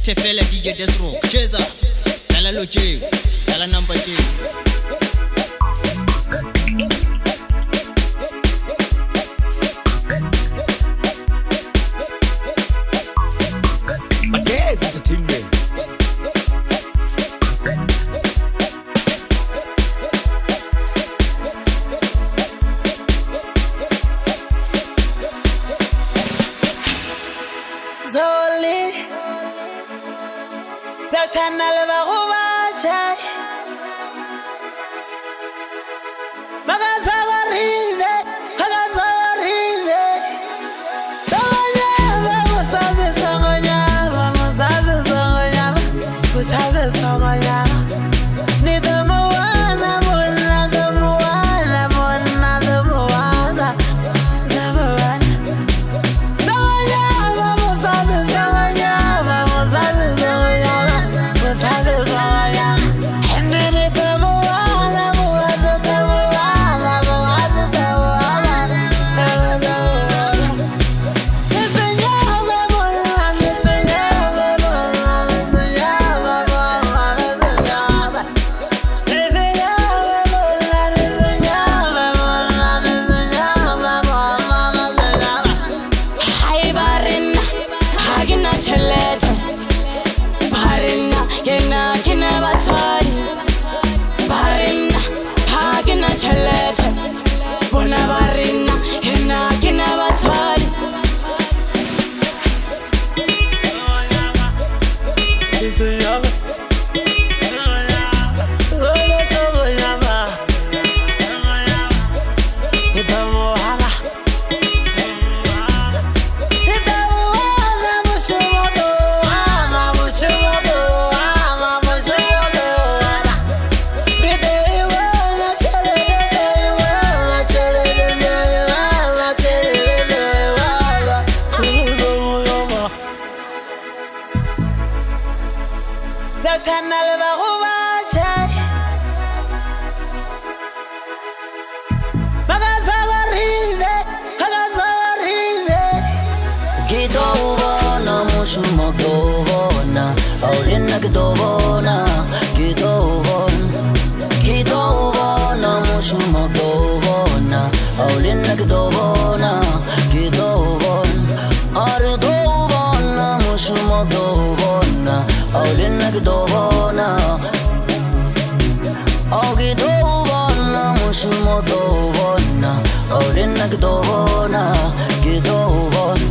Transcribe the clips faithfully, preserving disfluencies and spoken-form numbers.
Abete fela D J Desro Cheza Dala Loje Dala number J Matez Entertainment Zoli Doctor Nalva Rubacha Magazavarine Magazavarine Songonyama Musaze Songonyama Musaze Songonyama Musaze Songonyama Nida Moana Mona the Moana Mona the Moana the Moana Chalete, bona barina, hena kina batwali. Isiyaba, ole soyaba, ibamohala, ibamohala mushumodo, ama mushumodo, ama mushumodo, Doctor Nalva Rubacha Magazavarine Magazavarine Gito ubona mushumo dobona Aulina gitobona Gito ubona Gito ubona mushumo dobona Aulina gitobona Gito ubona Arido ubona mushumo dobona Aulina gitobona Agito ubona mushumo dobona Aulina gitobona Gito ubona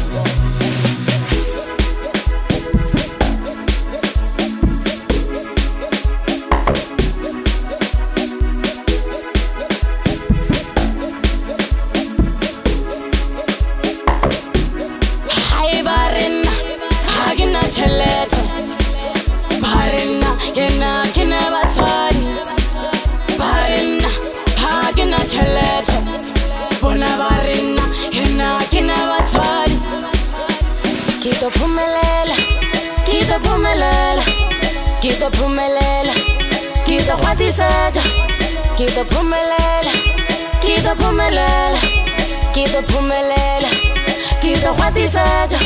Chalete, barina, yena kina batwali. Barina, hagina chalete, bona barina, yena kina batwali. Kito pumelela, kito pumelela, kito pumelela, kito khwatiseja, kito pumelela, kito pumelela, kito pumelela, kito khwatiseja.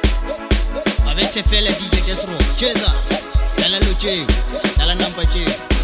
Abete fela D J Desro Cheza Dala Loje Dala number J